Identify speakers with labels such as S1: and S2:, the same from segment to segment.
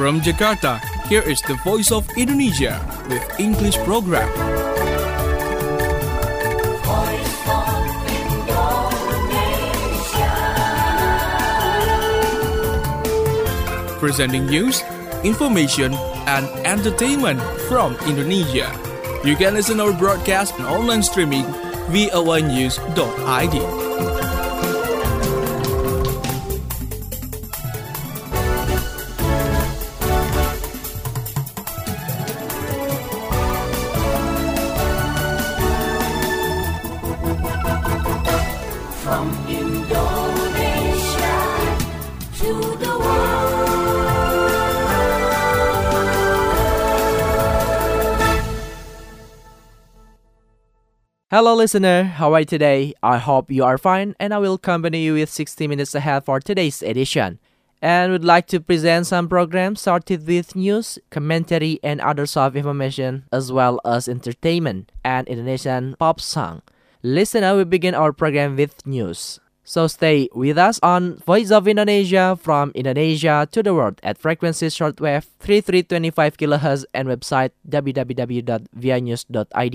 S1: From Jakarta, here is the Voice of Indonesia with English program.
S2: Voice of Indonesia.
S1: Presenting news, information, and entertainment from Indonesia. You can listen our broadcast and online streaming voanews.id.
S2: From Indonesia to the world.
S3: Hello listener, how are you today? I hope you are fine and I will accompany you with 60 minutes ahead for today's edition. And would like to present some programs started with news, commentary and other soft information as well as entertainment and Indonesian pop song. Listener, we begin our program with news. So stay with us on Voice of Indonesia from Indonesia to the world at frequency shortwave 3325 kHz and website www.vianews.id.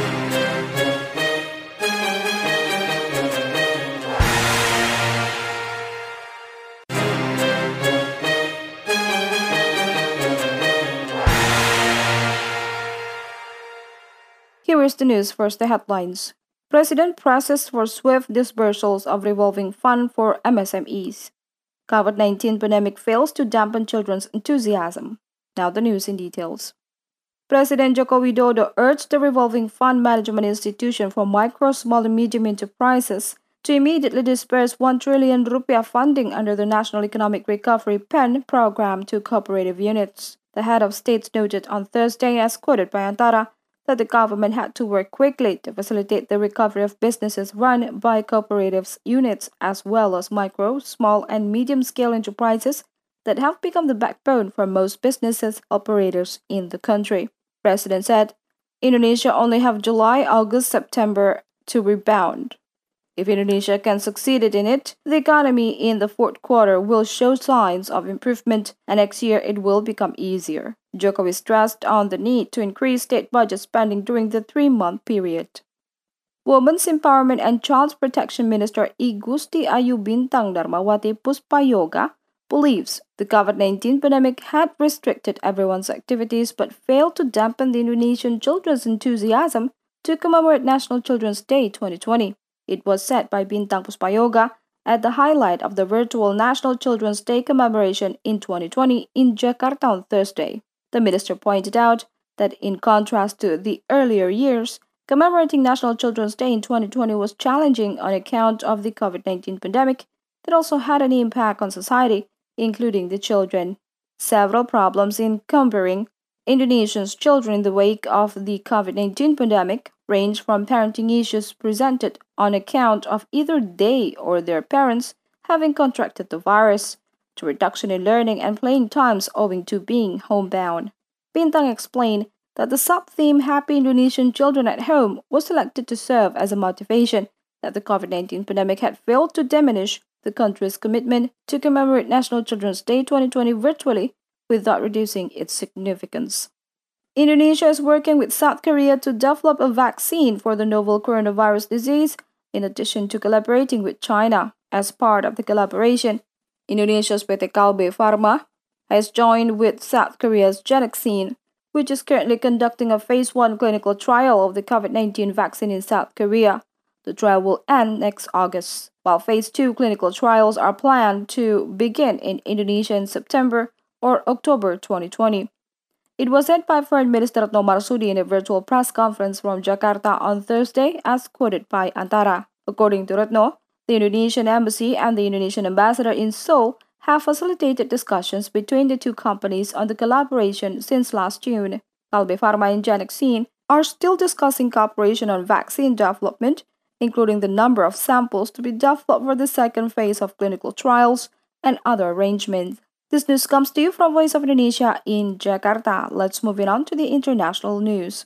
S4: Here is the news. First, the headlines. President presses for swift disbursals of revolving fund for MSMEs. COVID-19 pandemic fails to dampen children's enthusiasm. Now the news in details. President Joko Widodo urged the Revolving Fund Management Institution for Micro, Small and Medium Enterprises to immediately disperse 1 trillion rupiah funding under the National Economic Recovery PEN program to cooperative units. The head of state noted on Thursday, as quoted by Antara, that the government had to work quickly to facilitate the recovery of businesses run by cooperatives units as well as micro, small, and medium-scale enterprises that have become the backbone for most businesses operators in the country. President said, Indonesia only have July, August, September to rebound. If Indonesia can succeed in it, the economy in the fourth quarter will show signs of improvement and next year it will become easier. Jokowi stressed on the need to increase state budget spending during the 3-month period. Women's Empowerment and Child Protection Minister I Gusti Ayu Bintang Darmawati Puspayoga believes the COVID-19 pandemic had restricted everyone's activities but failed to dampen the Indonesian children's enthusiasm to commemorate National Children's Day 2020. It was said by Bintang Puspayoga at the highlight of the virtual National Children's Day commemoration in 2020 in Jakarta on Thursday. The minister pointed out that in contrast to the earlier years, commemorating National Children's Day in 2020 was challenging on account of the COVID-19 pandemic that also had an impact on society, including the children. Several problems encumbering Indonesians' children in the wake of the COVID-19 pandemic range from parenting issues presented on account of either they or their parents having contracted the virus, to reduction in learning and playing times owing to being homebound. Bintang explained that the sub-theme Happy Indonesian Children at Home was selected to serve as a motivation that the COVID-19 pandemic had failed to diminish the country's commitment to commemorate National Children's Day 2020 virtually without reducing its significance. Indonesia is working with South Korea to develop a vaccine for the novel coronavirus disease, in addition to collaborating with China. As part of the collaboration, Indonesia's PT Kalbe Pharma has joined with South Korea's Genexine, which is currently conducting a phase 1 clinical trial of the COVID-19 vaccine in South Korea. The trial will end next August, while phase 2 clinical trials are planned to begin in Indonesia in September or October 2020. It was said by Foreign Minister Retno Marsudi in a virtual press conference from Jakarta on Thursday, as quoted by Antara. According to Retno, the Indonesian Embassy and the Indonesian Ambassador in Seoul have facilitated discussions between the two companies on the collaboration since last June. Kalbe Pharma and Genexine are still discussing cooperation on vaccine development, including the number of samples to be developed for the second phase of clinical trials and other arrangements. This news comes to you from Voice of Indonesia in Jakarta. Let's move on to the international news.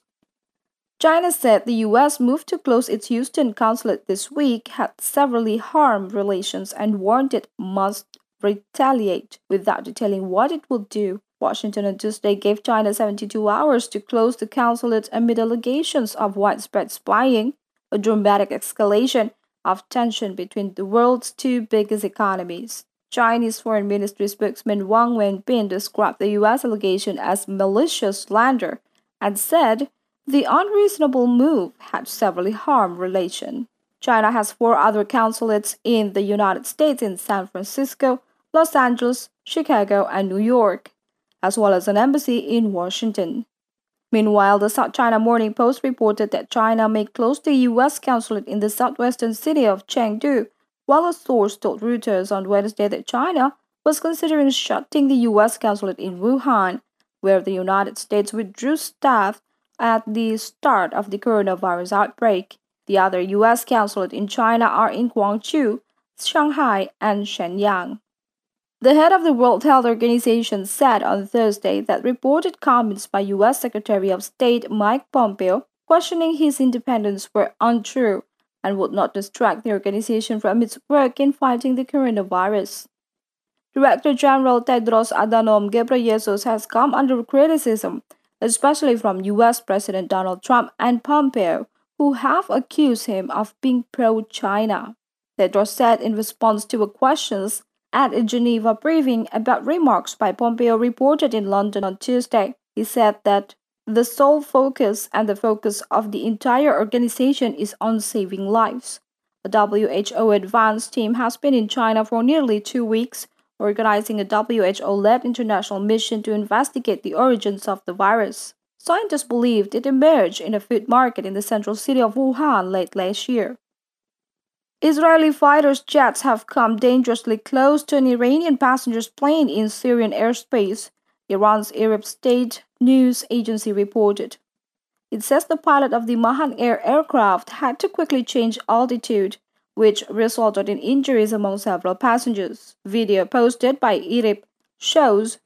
S4: China said the U.S. move to close its Houston consulate this week had severely harmed relations and warned it must retaliate without detailing what it will do. Washington on Tuesday gave China 72 hours to close the consulate amid allegations of widespread spying, a dramatic escalation of tension between the world's two biggest economies. Chinese Foreign Ministry spokesman Wang Wenbin described the U.S. allegation as malicious slander and said the unreasonable move had severely harmed relations. China has 4 other consulates in the United States in San Francisco, Los Angeles, Chicago, and New York, as well as an embassy in Washington. Meanwhile, the South China Morning Post reported that China may close the U.S. consulate in the southwestern city of Chengdu, while a source told Reuters on Wednesday that China was considering shutting the U.S. consulate in Wuhan, where the United States withdrew staff at the start of the coronavirus outbreak. The other U.S. consulates in China are in Guangzhou, Shanghai, and Shenyang. The head of the World Health Organization said on Thursday that reported comments by U.S. Secretary of State Mike Pompeo questioning his independence were untrue and would not distract the organization from its work in fighting the coronavirus. Director General Tedros Adhanom Ghebreyesus has come under criticism, especially from U.S. President Donald Trump and Pompeo, who have accused him of being pro-China. Tedros said in response to questions at a Geneva briefing about remarks by Pompeo reported in London on Tuesday. He said that the sole focus and the focus of the entire organization is on saving lives. A WHO advance team has been in China for nearly 2 weeks, organizing a WHO-led international mission to investigate the origins of the virus. Scientists believed it emerged in a food market in the central city of Wuhan late last year. Israeli fighters' jets have come dangerously close to an Iranian passenger's plane in Syrian airspace, Iran's Arab State news agency reported. It says the pilot of the Mahan Air aircraft had to quickly change altitude, which resulted in injuries among several passengers. Video posted by IRIB shows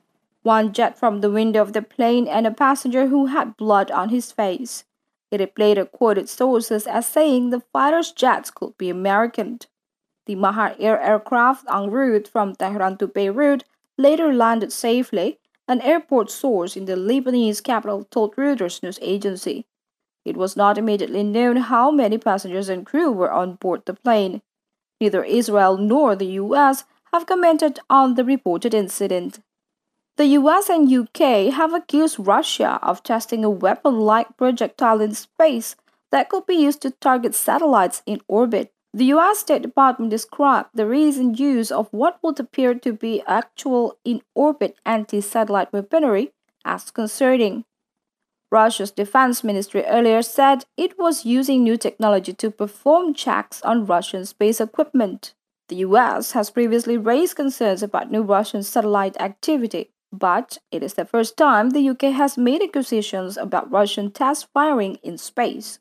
S4: one jet from the window of the plane and a passenger who had blood on his face. It later quoted sources as saying the fighter's jets could be American. The Mahan Air aircraft en route from Tehran to Beirut later landed safely, an airport source in the Lebanese capital told Reuters news agency. It was not immediately known how many passengers and crew were on board the plane. Neither Israel nor the U.S. have commented on the reported incident. The US and UK have accused Russia of testing a weapon-like projectile in space that could be used to target satellites in orbit. The US State Department described the recent use of what would appear to be actual in-orbit anti-satellite weaponry as concerning. Russia's defense ministry earlier said it was using new technology to perform checks on Russian space equipment. The US has previously raised concerns about new Russian satellite activity, but it is the first time the UK has made accusations about Russian test firing in space.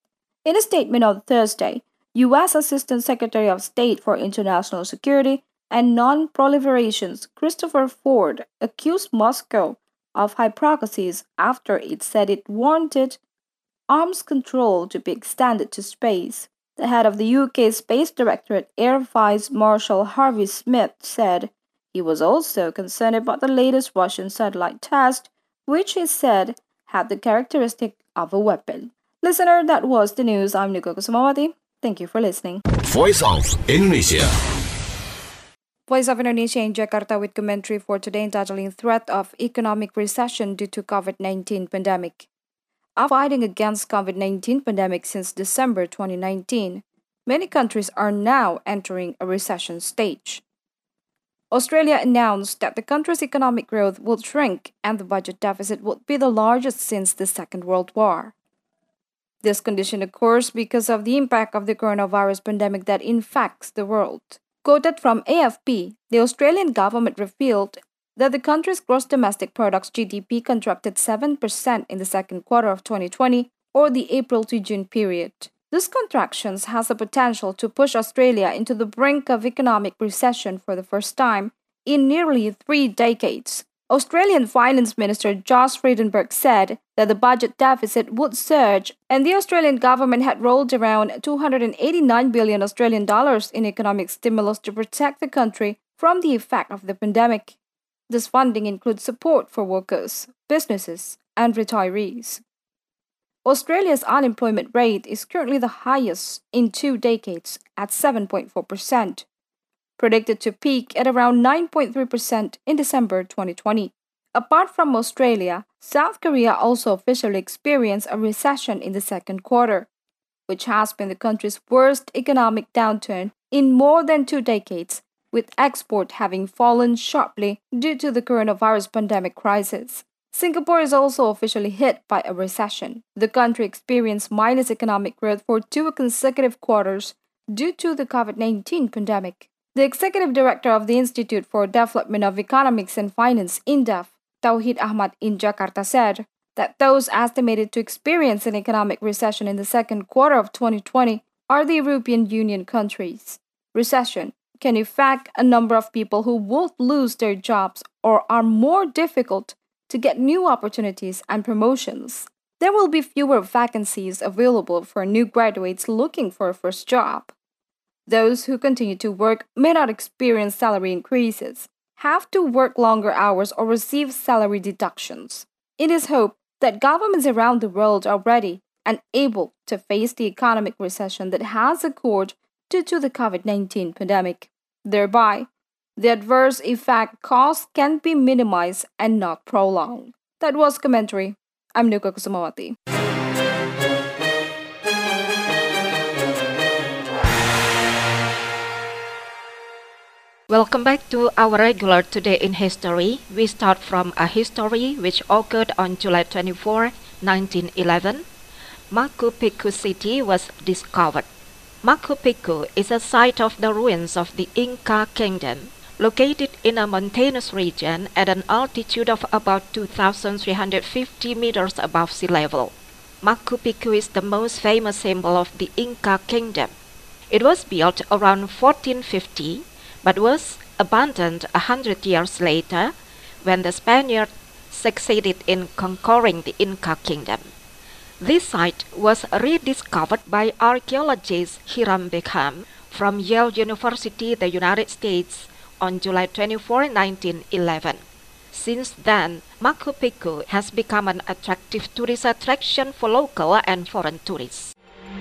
S4: In a statement on Thursday, U.S. Assistant Secretary of State for International Security and Non-Proliferation Christopher Ford accused Moscow of hypocrisy after it said it wanted arms control to be extended to space. The head of the UK Space Directorate, Air Vice Marshal Harvey Smith, said he was also concerned about the latest Russian satellite test, which he said had the characteristic of a weapon. Listener, that was the news. I'm Nico Kusumawati. Thank you for listening.
S5: Voice of Indonesia.
S4: Voice of Indonesia in Jakarta with commentary for today entitling Threat of Economic Recession Due to COVID-19 Pandemic. After fighting against COVID-19 pandemic since December 2019, many countries are now entering a recession stage. Australia announced that the country's economic growth would shrink and the budget deficit would be the largest since the Second World War. This condition occurs because of the impact of the coronavirus pandemic that infects the world. Quoted from AFP, the Australian government revealed that the country's gross domestic product's GDP contracted 7% in the second quarter of 2020, or the April to June period. This contraction has the potential to push Australia into the brink of economic recession for the first time in nearly 3 decades. Australian Finance Minister Josh Frydenberg said that the budget deficit would surge and the Australian government had rolled around 289 billion Australian dollars in economic stimulus to protect the country from the effect of the pandemic. This funding includes support for workers, businesses, and retirees. Australia's unemployment rate is currently the highest in 2 decades at 7.4%, predicted to peak at around 9.3% in December 2020. Apart from Australia, South Korea also officially experienced a recession in the second quarter, which has been the country's worst economic downturn in more than 2 decades, with export having fallen sharply due to the coronavirus pandemic crisis. Singapore is also officially hit by a recession. The country experienced minus economic growth for 2 consecutive quarters due to the COVID-19 pandemic. The executive director of the Institute for Development of Economics and Finance, INDEF, Tauhid Ahmad in Jakarta said that those estimated to experience an economic recession in the second quarter of 2020 are the European Union countries. Recession can affect a number of people who will lose their jobs or are more difficult to get new opportunities and promotions. There will be fewer vacancies available for new graduates looking for a first job. Those who continue to work may not experience salary increases, have to work longer hours, or receive salary deductions. It is hoped that governments around the world are ready and able to face the economic recession that has occurred due to the COVID-19 pandemic. Thereby, the adverse effect caused can be minimized and not prolonged. That was commentary. I'm Nuka Kusumawati.
S6: Welcome back to our regular Today in History. We start from a history which occurred on July 24, 1911. Machu Picchu city was discovered. Machu Picchu is a site of the ruins of the Inca kingdom, located in a mountainous region at an altitude of about 2,350 meters above sea level. Machu Picchu is the most famous symbol of the Inca kingdom. It was built around 1450, but was abandoned 100 years later when the Spaniards succeeded in conquering the Inca kingdom. This site was rediscovered by archaeologist Hiram Bingham from Yale University, the United States, on July 24, 1911. Since then, Machu Picchu has become an attractive tourist attraction for local and foreign tourists.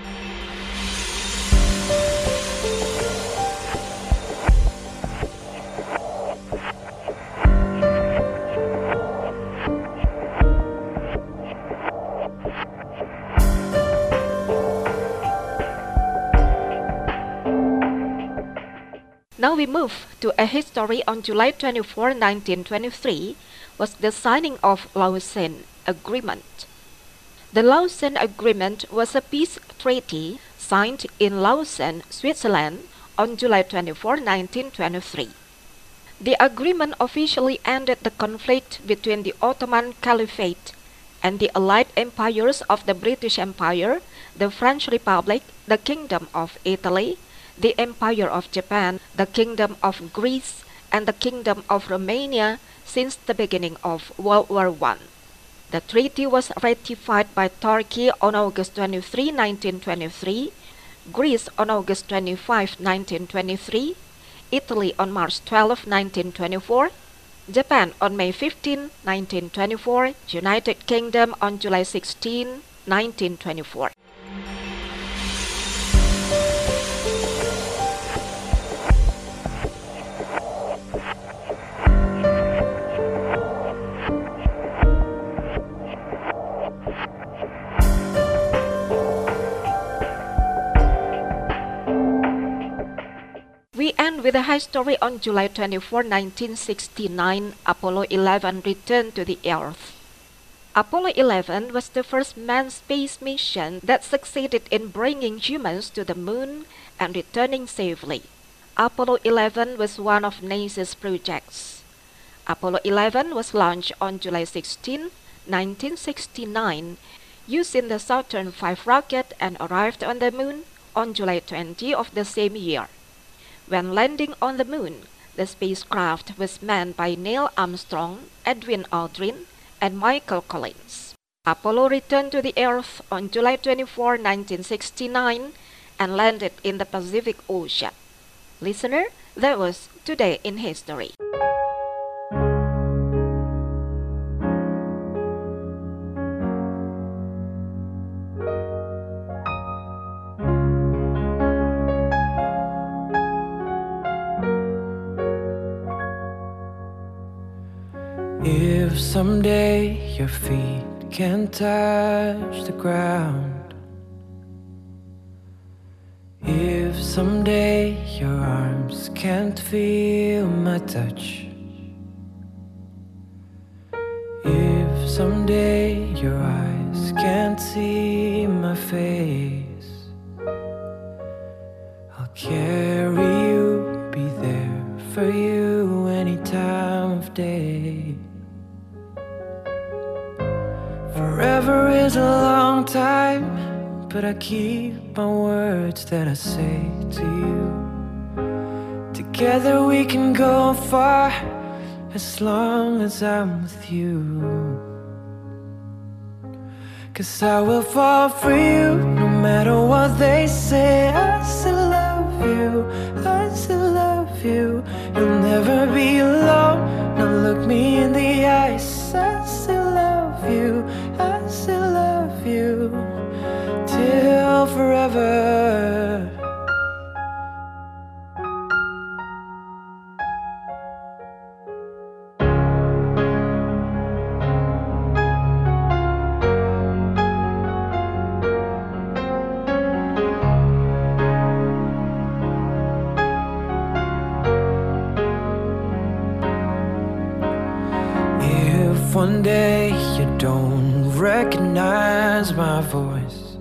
S6: Now we move to a history. On July 24, 1923, was the signing of Lausanne Agreement. The Lausanne Agreement was a peace treaty signed in Lausanne, Switzerland on July 24, 1923. The agreement officially ended the conflict between the Ottoman Caliphate and the allied empires of the British Empire, the French Republic, the Kingdom of Italy, the Empire of Japan, the Kingdom of Greece, and the Kingdom of Romania since the beginning of World War I. The treaty was ratified by Turkey on August 23, 1923, Greece on August 25, 1923, Italy on March 12, 1924, Japan on May 15, 1924, United Kingdom on July 16, 1924. We end with a high story. On July 24, 1969, Apollo 11 returned to the Earth. Apollo 11 was the first manned space mission that succeeded in bringing humans to the moon and returning safely. Apollo 11 was one of NASA's projects. Apollo 11 was launched on July 16, 1969, using the Saturn V rocket and arrived on the moon on July 20 of the same year. When landing on the moon, the spacecraft was manned by Neil Armstrong, Edwin Aldrin, and Michael Collins. Apollo returned to the Earth on July 24, 1969, and landed in the Pacific Ocean. Listener, that was Today in History.
S7: If someday your feet can't touch the ground, if someday your arms can't feel my touch, if someday your eyes can't see my face, I'll carry you, be there for you any time of day. Forever is a long time, but I keep my words that I say to you. Together we can go far, as long as I'm with you. 'Cause I will fall for you, no matter what they say. I still love you, I still love you. You'll never be alone, now look me in the eyes. I still love you, I still love you, till forever. One day you don't recognize my voice,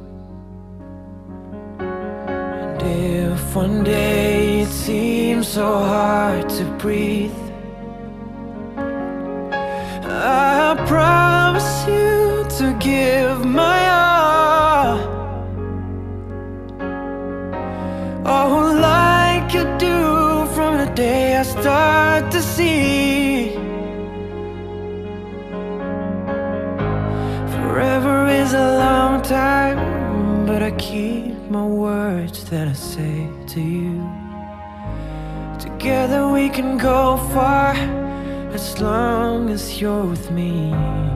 S7: and if one day it seems so hard to breathe, I promise you to give my all. Oh, like you do from the day I start to see. Forever is a long time, but I keep my words that I say to you. Together we can go far, as long as you're with me.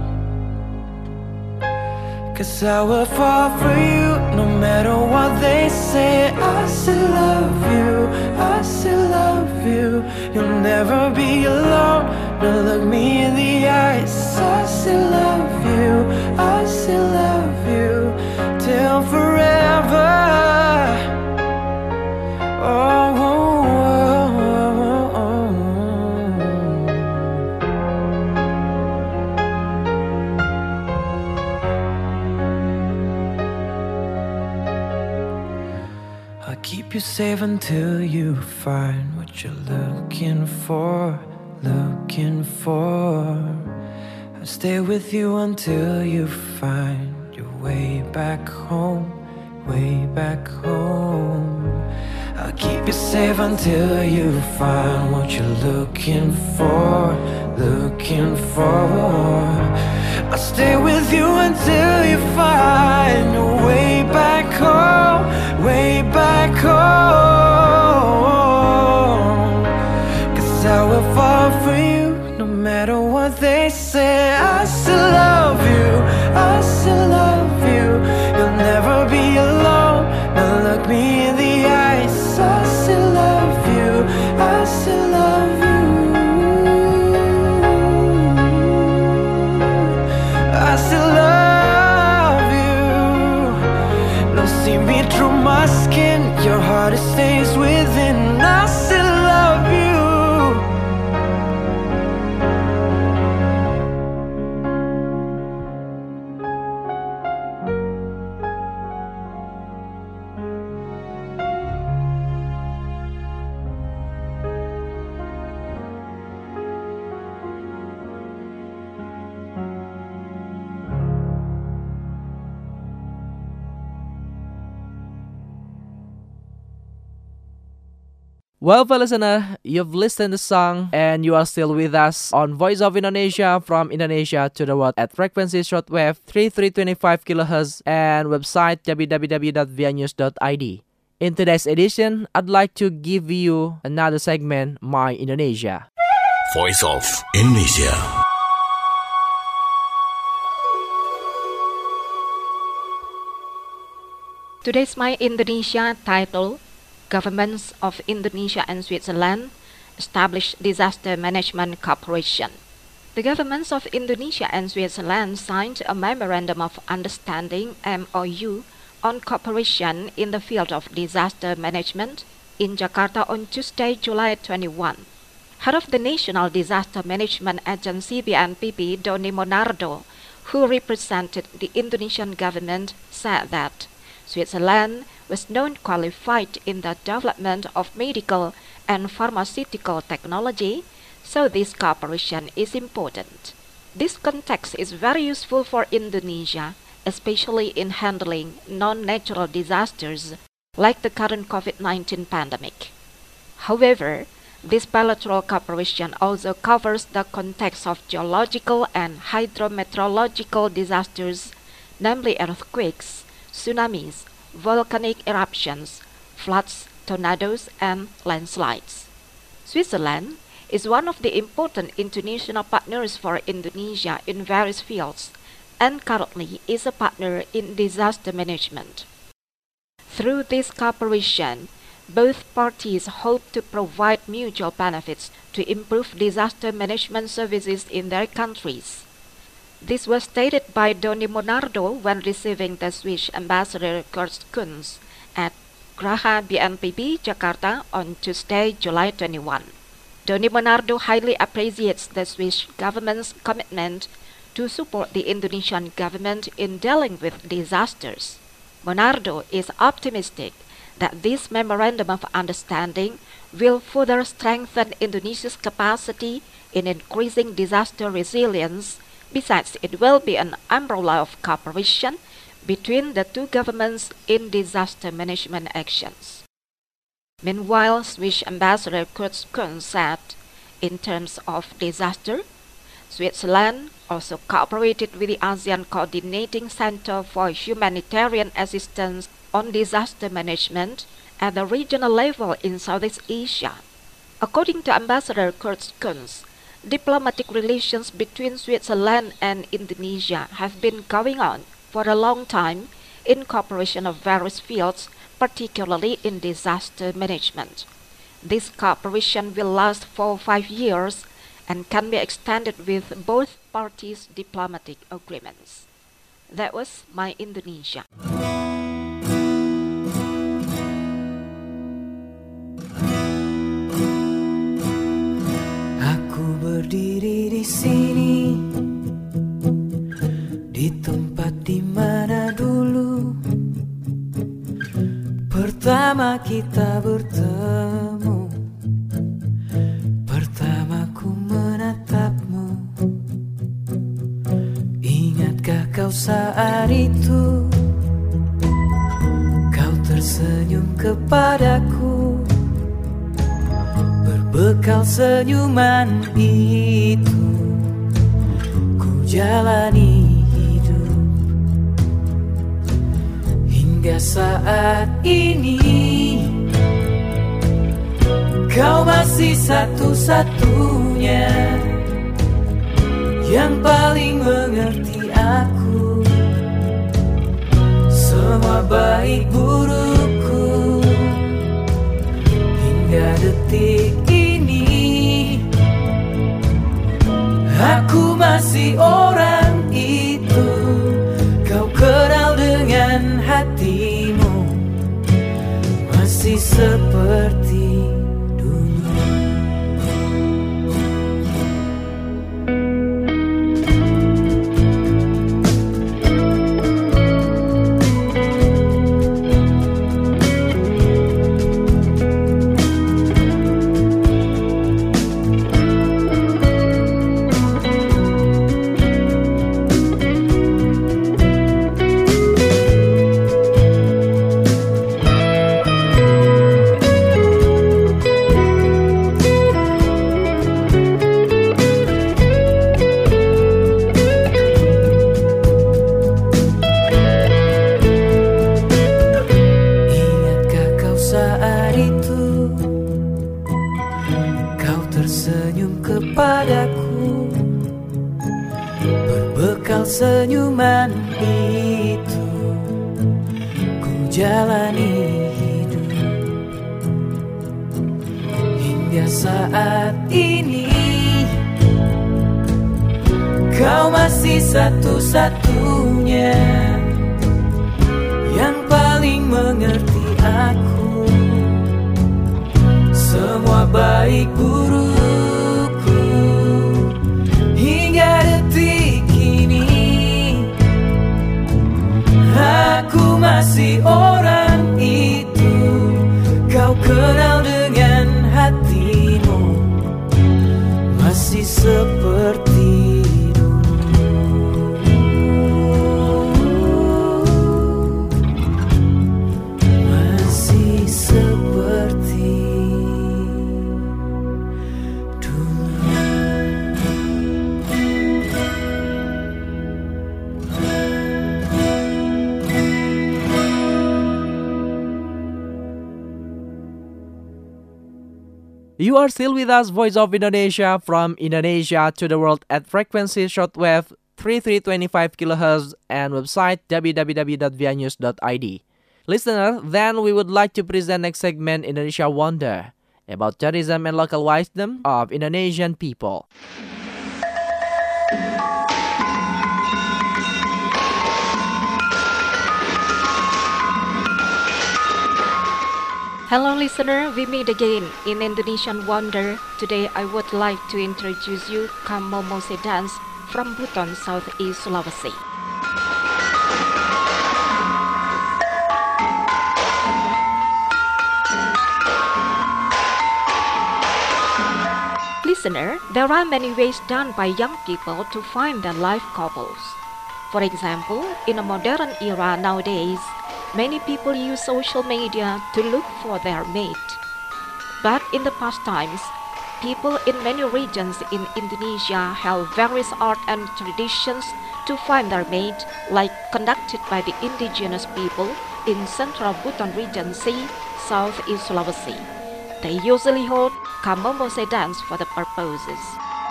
S7: 'Cause I will fall for you, no matter what they say. I still love you, I still love you. You'll never be alone, now look me in the eyes. I still love you, I still love you, till forever. Oh, oh, oh, oh, oh. I'll keep you safe until you find what you're looking for, looking for. I'll stay with you until you find your way back home, way back home. I'll keep you safe until you find what you're looking for, looking for. I'll stay with you until you find your way back home, way back home. 'Cause I will fall for you, no matter what they say. I still love you, I still love you. You'll never be alone, now look me in the eyes. I still love you, I still love you. I still love you. No, see me through my skin, your heart it stays within. I still love you.
S3: Well, listener, you've listened to the song and you are still with us on Voice of Indonesia from Indonesia to the world at frequency shortwave 3325 kHz and website www.vianews.id. In today's edition, I'd like to give you another segment, My Indonesia.
S5: Voice of Indonesia.
S6: Today's My Indonesia title, Governments of Indonesia and Switzerland Establish Disaster Management Cooperation. The governments of Indonesia and Switzerland signed a Memorandum of Understanding (MOU) on cooperation in the field of disaster management in Jakarta on Tuesday, July 21. Head of the National Disaster Management Agency BNPB, Doni Monardo, who represented the Indonesian government, said that Switzerland was known qualified in the development of medical and pharmaceutical technology, so this cooperation is important. This context is very useful for Indonesia, especially in handling non-natural disasters like the current COVID-19 pandemic. However, this bilateral cooperation also covers the context of geological and hydrometeorological disasters, namely earthquakes, tsunamis, volcanic eruptions, floods, tornadoes, and landslides. Switzerland is one of the important international partners for Indonesia in various fields and currently is a partner in disaster management. Through this cooperation, both parties hope to provide mutual benefits to improve disaster management services in their countries. This was stated by Doni Monardo when receiving the Swiss ambassador Kurt Kunz at Graha BNPB Jakarta on Tuesday, July 21. Doni Monardo highly appreciates the Swiss government's commitment to support the Indonesian government in dealing with disasters. Monardo is optimistic that this Memorandum of Understanding will further strengthen Indonesia's capacity in increasing disaster resilience. Besides, it will be an umbrella of cooperation between the two governments in disaster management actions. Meanwhile, Swiss Ambassador Kurt Kunz said, in terms of disaster, Switzerland also cooperated with the ASEAN Coordinating Center for Humanitarian Assistance on Disaster Management at the regional level in Southeast Asia. According to Ambassador Kurt Kunz, diplomatic relations between Switzerland and Indonesia have been going on for a long time in cooperation of various fields, particularly in disaster management. This cooperation will last for 5 years and can be extended with both parties' diplomatic agreements. That was My Indonesia.
S7: Aku berdiri di sini, di tempat di mana dulu pertama kita bertemu. Pertama ku menatapmu. Ingatkah kau saat itu kau tersenyum kepadaku? Berbekal senyuman itu ku jalani hidup hingga saat ini. Kau masih satu-satunya yang paling mengerti aku. Semua baik burukku hingga detik ini. Aku masih orang itu. Kau kenal dengan hatimu, masih seperti senyuman itu ku jalani hidup hingga saat ini. Kau masih satu-satunya yang paling mengerti aku. Semua baik burukku hingga detik ini, aku masih orang itu. Kau kenal dengan hatimu, masih seperti
S3: You are still with us, Voice of Indonesia, from Indonesia to the world at frequency shortwave 3325 kHz and website www.vianews.id. Listener, then we would like to present next segment, Indonesia Wonder, about tourism and local wisdom of Indonesian people.
S6: Hello listener, we meet again in Indonesian Wonder. Today I would like to introduce you Kamomose dance from Buton, Southeast Sulawesi. Listener, there are many ways done by young people to find their life couples. For example, in a modern era nowadays, many people use social media to look for their mate. But in the past times, people in many regions in Indonesia held various art and traditions to find their mate, like conducted by the indigenous people in Central Buton Regency, Southeast Sulawesi. They usually hold Kamomose dance for the purposes.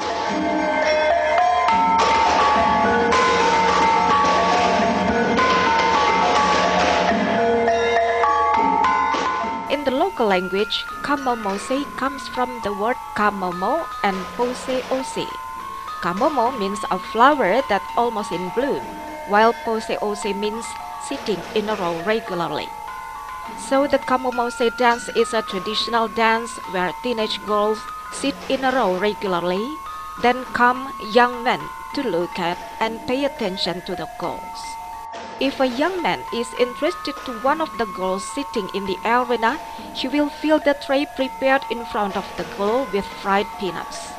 S6: In the local language, Kamomose comes from the word kamomo and pose-ose. Kamomo means a flower that almost in bloom, while pose-ose means sitting in a row regularly. So the Kamomose dance is a traditional dance where teenage girls sit in a row regularly, then come young men to look at and pay attention to the girls. If a young man is interested to one of the girls sitting in the arena, he will fill the tray prepared in front of the girl with fried peanuts.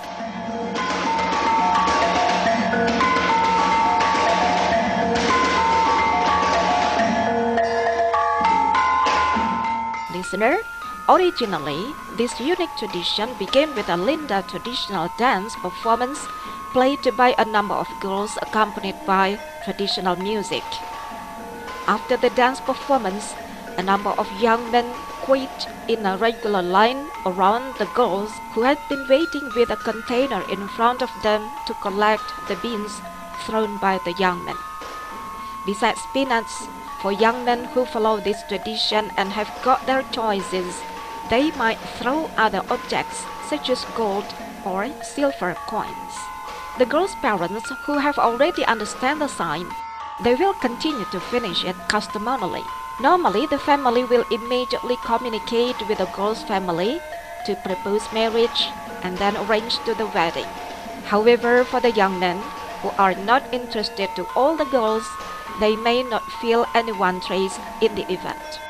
S6: Listener, originally, this unique tradition began with a Linda traditional dance performance played by a number of girls accompanied by traditional music. After the dance performance, a number of young men queued in a regular line around the girls who had been waiting with a container in front of them to collect the beans thrown by the young men. Besides peanuts, for young men who follow this tradition and have got their choices, they might throw other objects such as gold or silver coins. The girls' parents, who have already understand the sign, they will continue to finish it customarily. Normally, the family will immediately communicate with the girl's family to propose marriage and then arrange to the wedding. However, for the young men who are not interested to all the girls, they may not feel anyone's trace in the event.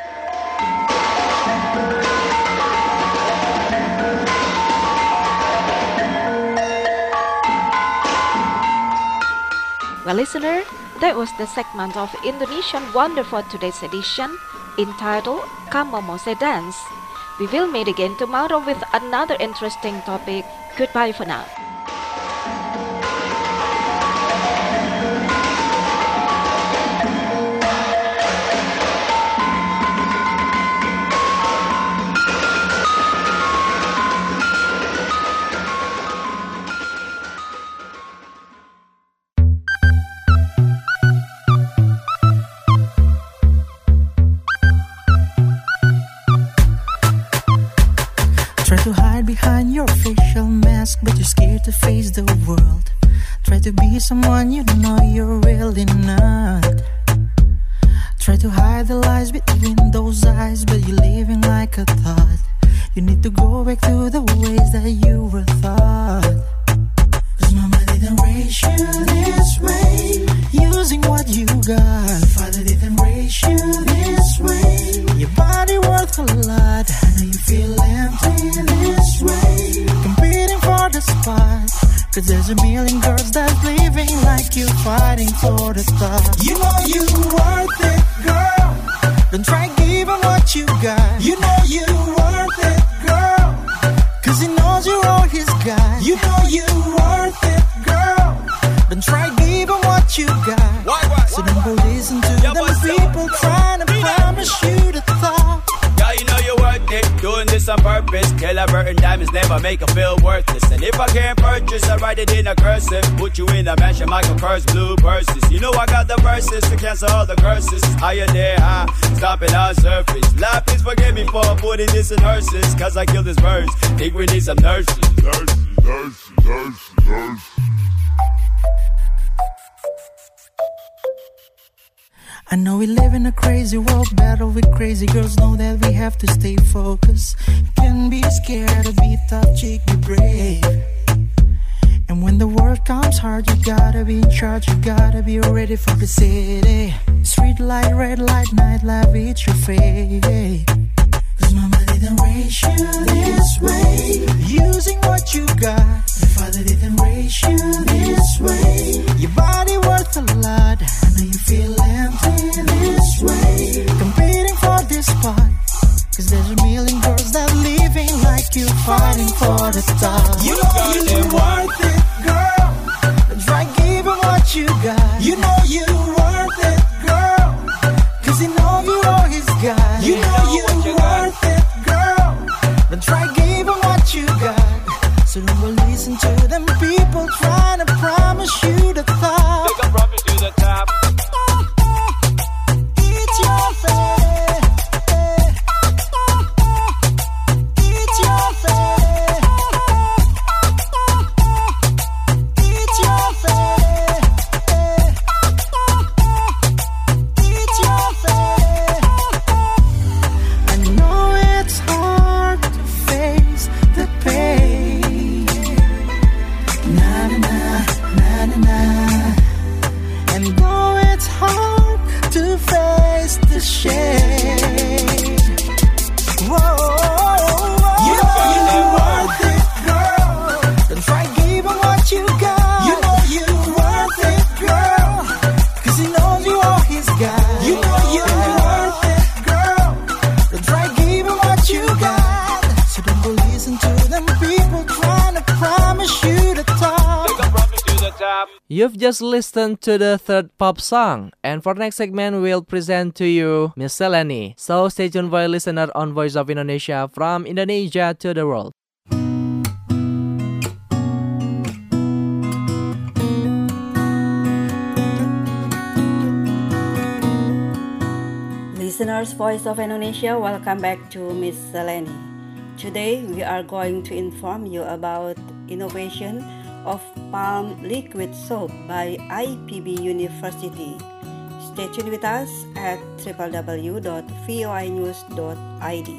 S6: Well, listener, that was the segment of Indonesian Wonder for today's edition, entitled Kamomose Dance. We will meet again tomorrow with another interesting topic. Goodbye for now.
S7: Try to hide behind your facial mask, but you're scared to face the world. Try to be someone you know you're really not. Try to hide the lies between those eyes, but you're living like a thought. You need to go back to the ways that you were taught. Cause mama didn't raise you this way, using what you got. Father didn't raise you this way, your body worth a lot. I know you feel empty this way, competing for the spot. Cause there's a million girls that's living like you, fighting for the top. You know you worth it, girl. Don't try giving what you got. You know you worth it, girl. Cause he knows you're all he's got. You know you worth it, girl. Don't try giving what you got. So don't go listen to them people trying to promise you the top.
S8: Girl, you know you're worth it, doing this on purpose. Burton diamonds never make her feel worthless. And if I can't purchase, I write it in a cursive. Put you in a mansion, Michael Kors blue purses. You know I got the verses to cancel all the curses. Higher there, high, stop it on surface. Lord, please forgive me for putting this in hearses. Cause I killed this verse, think we need some nurses. Nurses.
S7: I know we live in a crazy world, battle with crazy girls. Know that we have to stay focused. Can't be scared to be tough, chick, be brave. And when the work comes hard, you gotta be in charge. You gotta be ready for the city. Street light, red light, night life, it's your fate. Cause mama didn't raise you this way, using what you got. Your father didn't raise you this way, your body worth a lot. I know you feel empty this way, competing for this spot. Cause there's a million girls that living like you, fighting for the top. You know you worth it, girl. Try giving what you got. You know you worth it, girl. Cause he knows you all he's got. You know you worth it, girl. But try giving what you got. So don't go listen to them people trying to promise you the top.
S8: They can promise you the top.
S7: It's your fate. It's your fate. It's your fate. It's your fate. I know it's hard to face the pain. Na na na na na na. And though it's hard to face the shade, whoa, you know you're worth it, girl. Don't try giving what you got. You know you're worth it, girl. Cause he knows you all he's got. You know you're worth it, girl. Don't try giving what you got. So don't go listen to them people trying to promise you the top.
S8: They can promise you the top.
S3: You've just listened to the third pop song, and for next segment, we'll present to you Miscellany. So stay tuned for a listener on Voice of Indonesia, from Indonesia to the world.
S9: Listeners, Voice of Indonesia, welcome back to Miscellany. Today, we are going to inform you about innovation of palm liquid soap by IPB University. Stay tuned with us at www.voinews.id.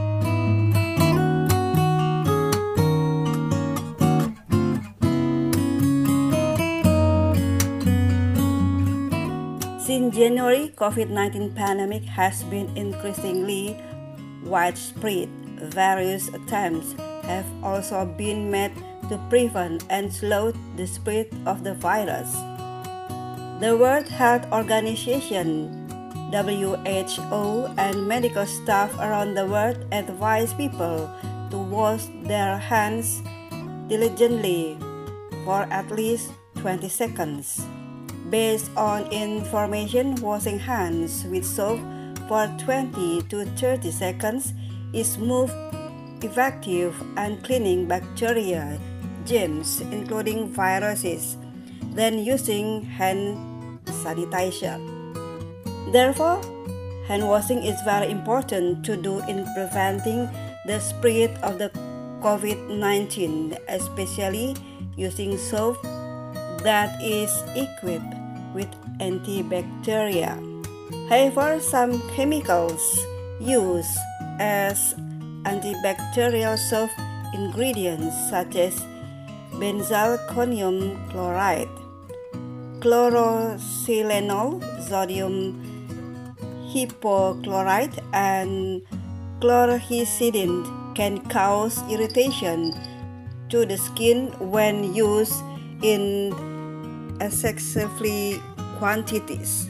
S9: Since January, COVID-19 pandemic has been increasingly widespread. Various attempts have also been made to prevent and slow the spread of the virus. The World Health Organization, WHO, and medical staff around the world advise people to wash their hands diligently for at least 20 seconds. Based on information, washing hands with soap for 20 to 30 seconds is smooth, effective, and cleaning bacteria, germs, including viruses, than using hand sanitizer. Therefore, hand washing is very important to do in preventing the spread of the COVID-19, especially using soap, that is equipped with antibacterial. However, some chemicals used as antibacterial soap ingredients such as benzalkonium chloride, chlorosilanol, sodium hypochlorite, and chlorhexidine can cause irritation to the skin when used in excessively quantities.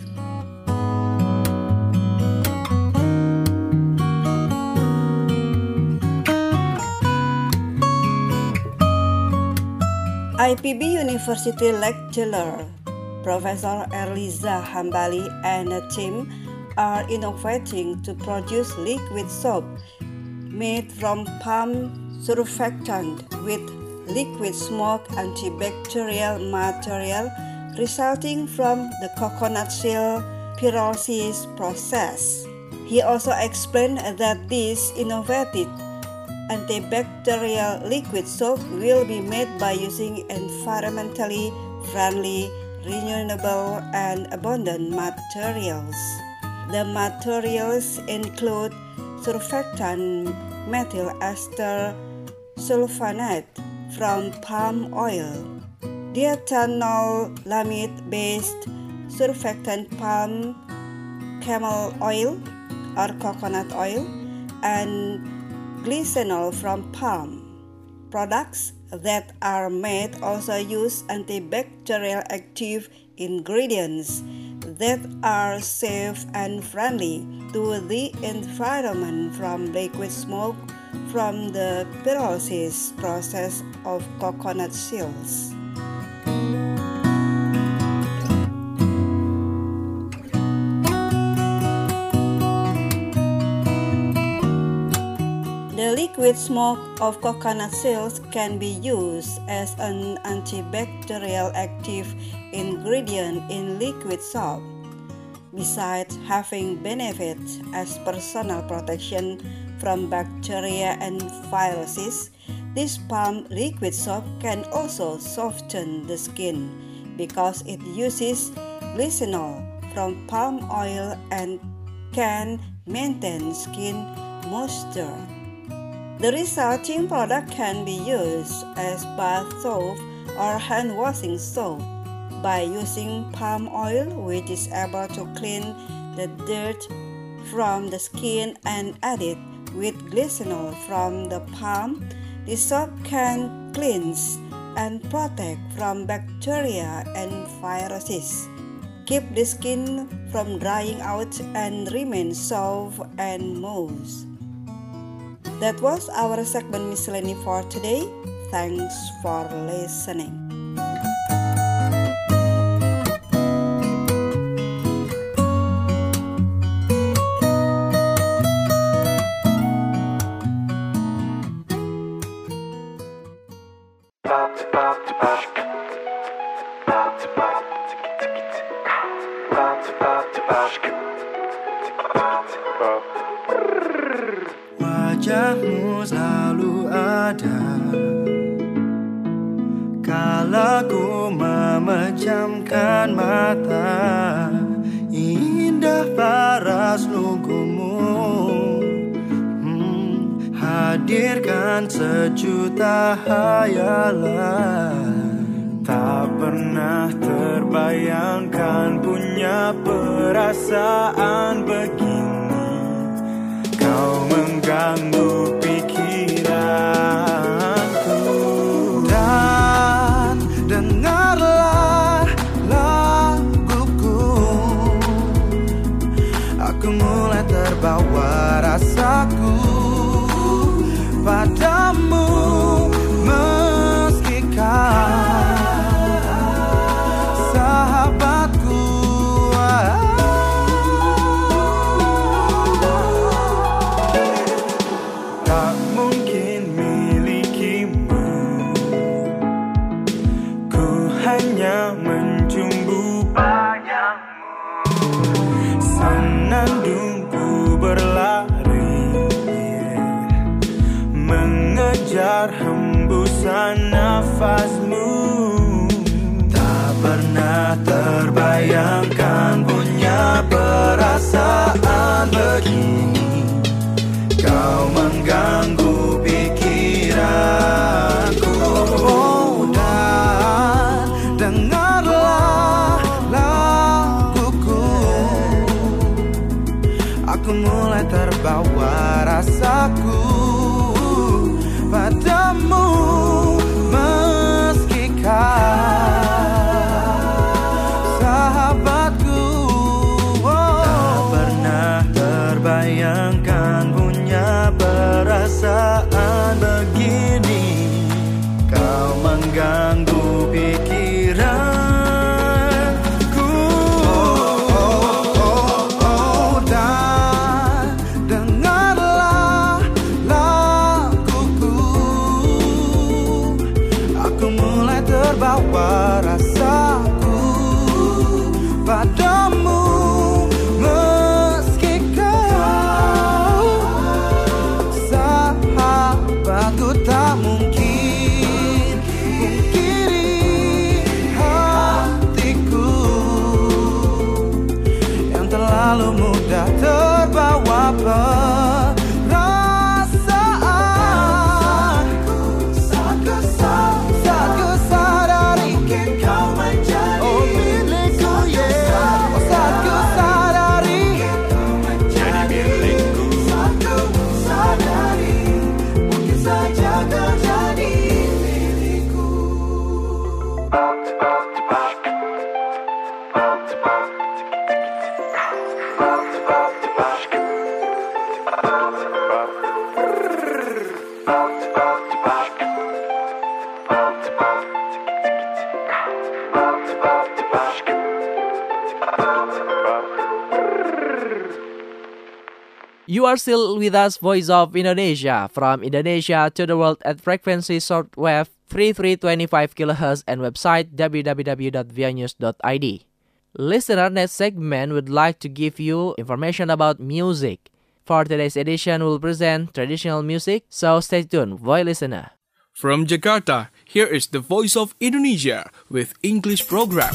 S9: IPB University lecturer Professor Erliza Hambali and a team are innovating to produce liquid soap made from palm surfactant with liquid smoke antibacterial material resulting from the coconut shell pyrolysis process. He also explained that this innovative antibacterial liquid soap will be made by using environmentally friendly, renewable, and abundant materials. The materials include surfactant methyl ester sulfonate from palm oil, diethanolamide-based surfactant palm camel oil or coconut oil, and glycerol from palm. Products that are made also use antibacterial active ingredients that are safe and friendly to the environment from liquid smoke from the pyrolysis process of coconut shells. The liquid smoke of coconut shells can be used as an antibacterial active ingredient in liquid soap. Besides having benefits as personal protection from bacteria and viruses, this palm liquid soap can also soften the skin because it uses glycerol from palm oil and can maintain skin moisture. The resulting product can be used as bath soap or hand washing soap by using palm oil, which is able to clean the dirt from the skin, and add it with glycerol from the palm. The soap can cleanse and protect from bacteria and viruses, keep the skin from drying out, and remain soft and moist. That was our segment Miscellany for today. Thanks for listening.
S7: Wajahmu selalu ada kala ku memejamkan mata. Indah paras lugumu, hadirkan sejuta hayalan. Tak pernah terbayangkan punya perasaan begini. Kau mengganggu pikiranku. Dan dengarlah laguku, aku mulai terbawa rasaku padamu, meski kau sahabatku. Tak mungkin milikimu, ku hanya mencumbu bayangmu. Senandungku berlari, mengejar hembusan nafasmu. Tak pernah terbayangkan punya perasaan begini. Kau mengganggu pikiranku. Oh, dan dengarlah laguku. Aku mulai terbawa rasaku padamu, meski sahabatku. Tak pernah terbayangkan punya perasaan begini. Kau mengganggu pikiranku. Dan dengarlah laguku. Aku mulai terbawa rasaku padamu, meski kau sahabatku. Tak mungkin pungkiri hatiku yang terlalu mudah terbawa perasaan. Saat ku sadari kau menjadi milikku, yeah. Saat ku sadari kau menjadi milikku. Saat ku sadari mungkin saja kau jadi milikku.
S3: You are still with us, Voice of Indonesia, from Indonesia to the world at frequency shortwave 3325 kHz and website www.vianews.id. Listener, next segment would like to give you information about music. For today's edition, we'll present traditional music, so stay tuned, voice listener.
S1: From Jakarta, here is the Voice of Indonesia with English program.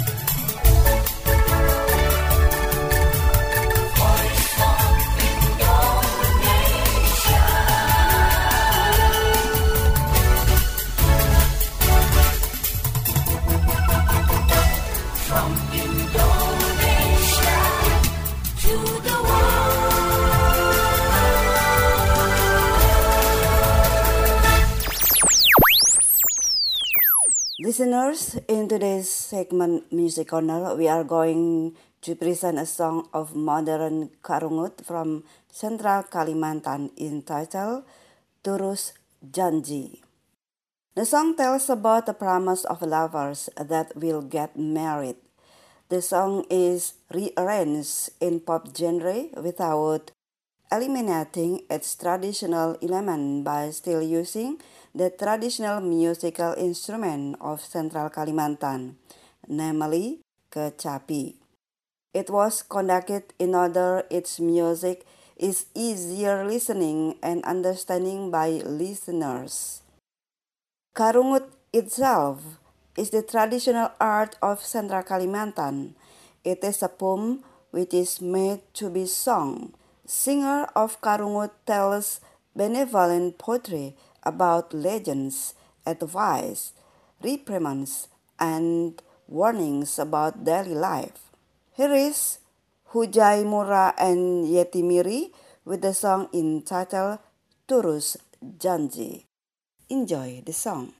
S9: Listeners, in today's segment Music Corner, we are going to present a song of modern Karungut from Central Kalimantan entitled Terus Janji. The song tells about the promise of lovers that will get married. The song is rearranged in pop genre without eliminating its traditional element by still using the traditional musical instrument of Central Kalimantan, namely kecapi. It was conducted in order its music is easier listening and understanding by listeners. Karungut itself is the traditional art of Central Kalimantan. It is a poem which is made to be sung. Singer of Karungut tells benevolent poetry about legends, advice, reprimands, and warnings about daily life. Here is Hujai Mura and Yeti Miri with the song entitled Terus Janji. Enjoy the song.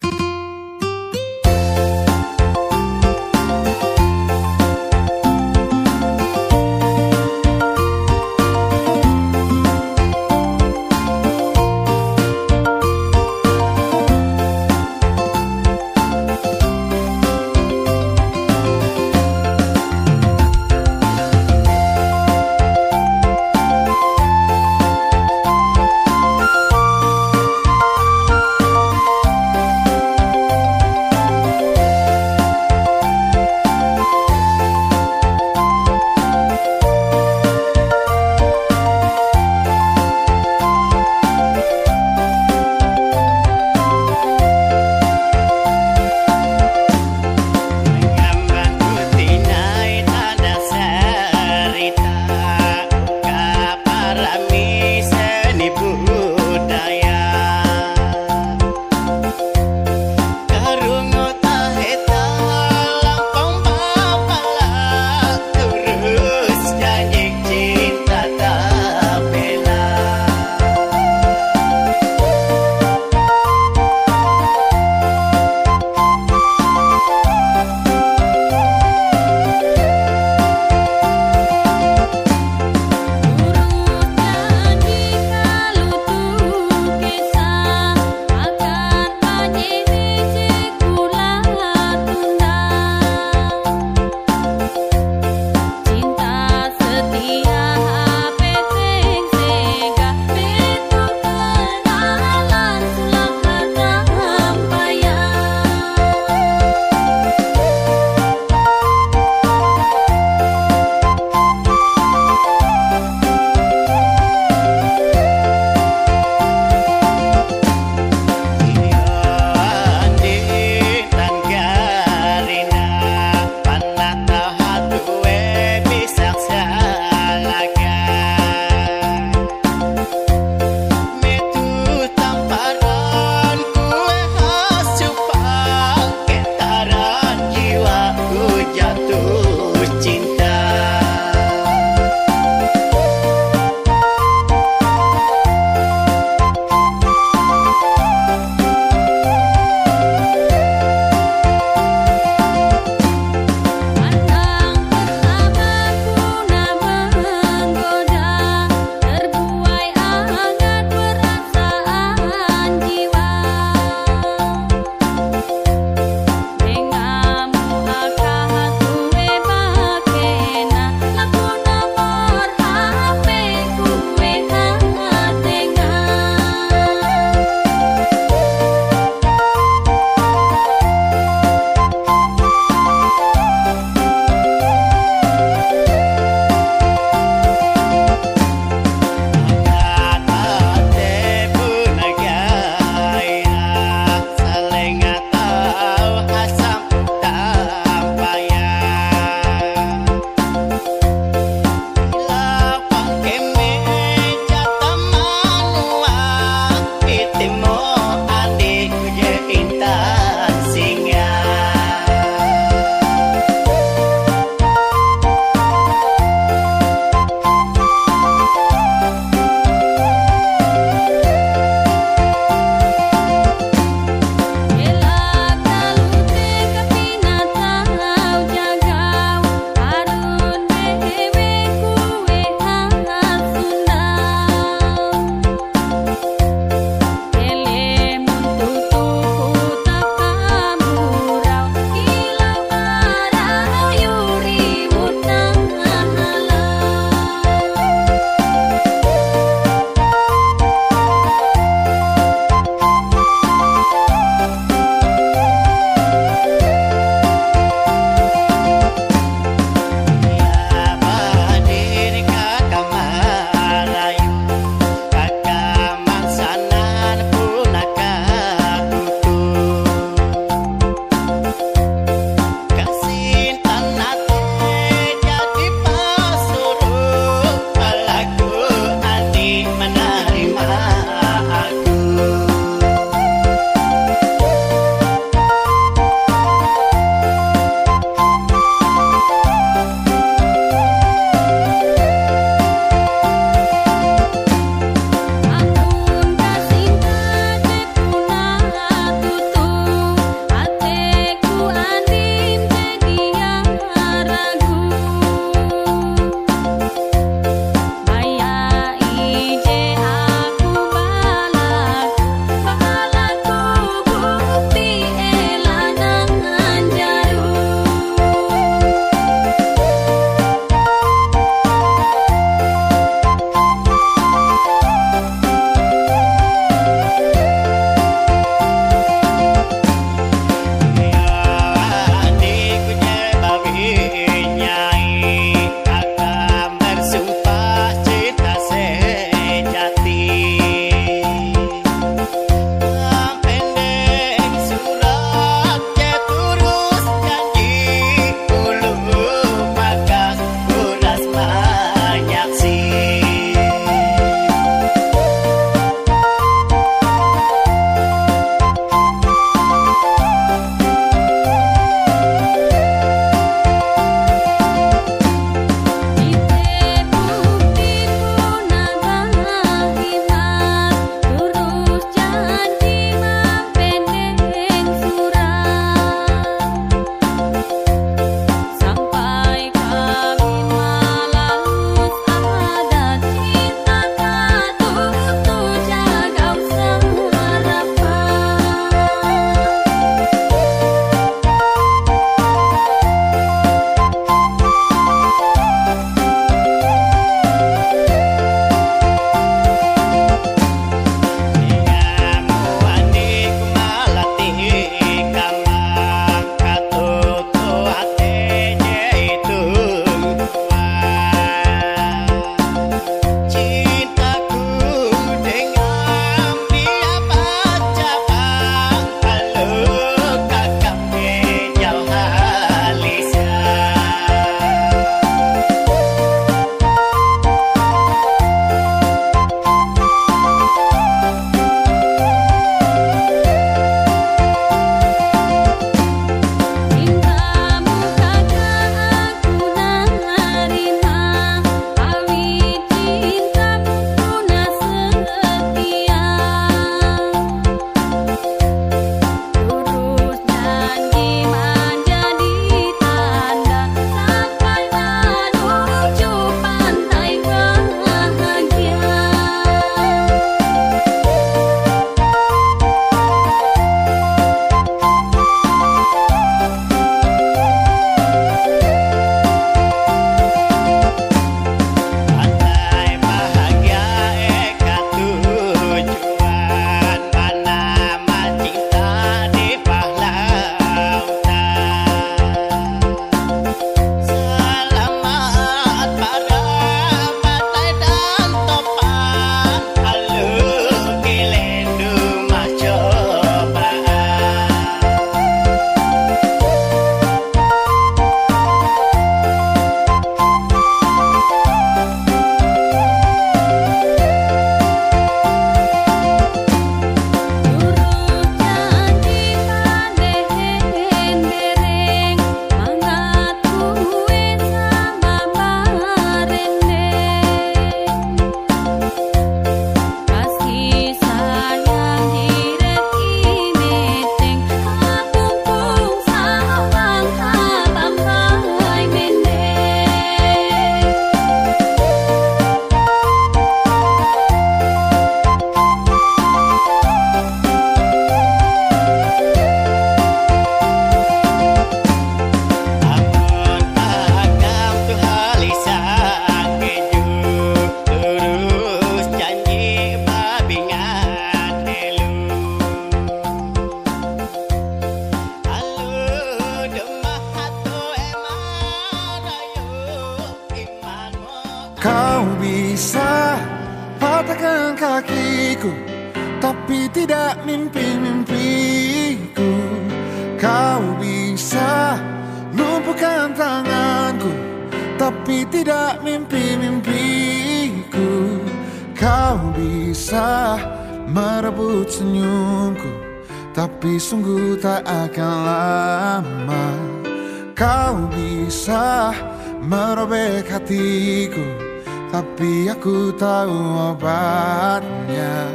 S10: hatiku, tapi tidak mimpi-mimpiku. Kau bisa lumpuhkan tanganku, tapi tidak mimpi-mimpiku. Kau bisa merebut senyumku, tapi sungguh tak akan lama. Kau bisa merobek hatiku, tapi aku tahu obatnya.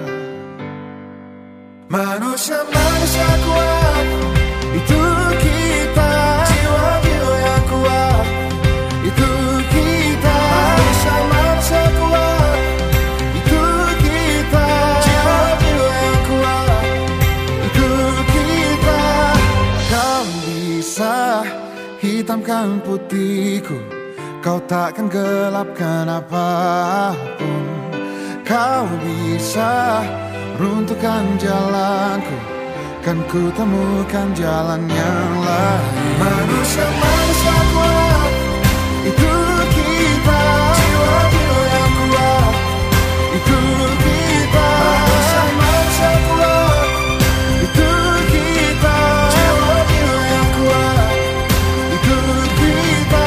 S10: Manusia-manusia kuat, itu kita. Jiwa-jiwa yang kuat, itu kita. Manusia-manusia kuat, itu kita. Jiwa-jiwa yang kuat, itu kita. Kau bisa hitamkan putihku, kau takkan gelapkan apapun. Kau bisa runtuhkan jalanku, kan ku temukan jalan yang lain. Manusia-manusia kuat, itu kita. Jiwa-jiwa yang kuat, itu kita. Manusia-manusia kuat, itu kita. Jiwa-jiwa yang kuat, itu kita.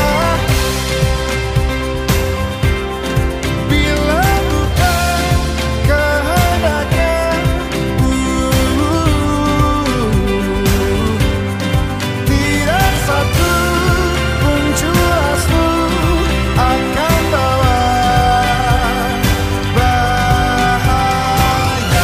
S10: Bila bukan kehendaknya, tidak satu pun jelasmu akan bawa bahaya.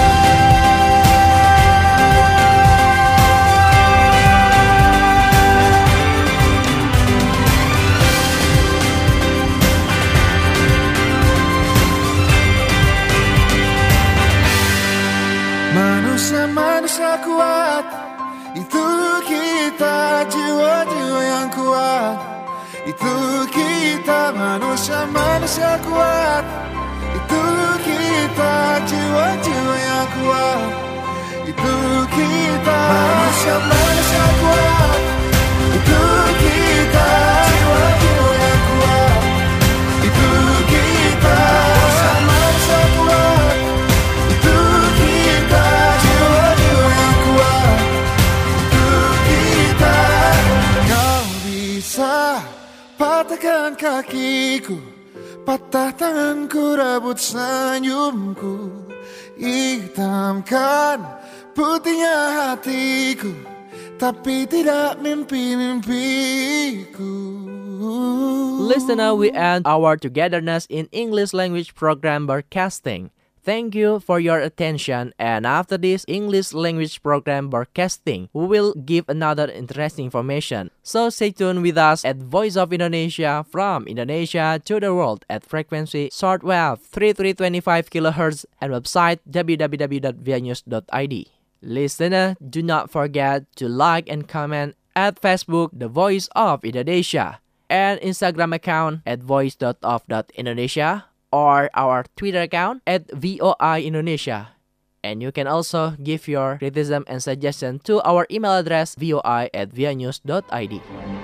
S10: Manusia-manusia kuat, itu kita. Jiwa-jiwa yang kuat, itu kita. Manusia-manusia kuat, itu kita. Jiwa-jiwa yang kuat, itu kita. Manusia-manusia kuat, itu kita. Jiwa-jiwa yang kuat, itu kita. Manusia-manusia kuat, itu kita. Jiwa-jiwa yang kuat, itu kita. Kau bisa patahkan kakiku, patah tanganku, rebut senyumku, hitamkan putihnya hatiku, tapi tidak mimpi-mimpiku.
S3: Listener, we end our togetherness in English language program broadcasting. Thank you for your attention, and after this English language program broadcasting, we will give another interesting information. So stay tuned with us at Voice of Indonesia, from Indonesia to the world, at frequency shortwave 3325 kHz and website www.vianews.id. Listener, do not forget to like and comment at Facebook The Voice of Indonesia, and Instagram account at voice.of.indonesia, or our Twitter account at VOI Indonesia. And you can also give your criticism and suggestion to our email address voi@vianews.id.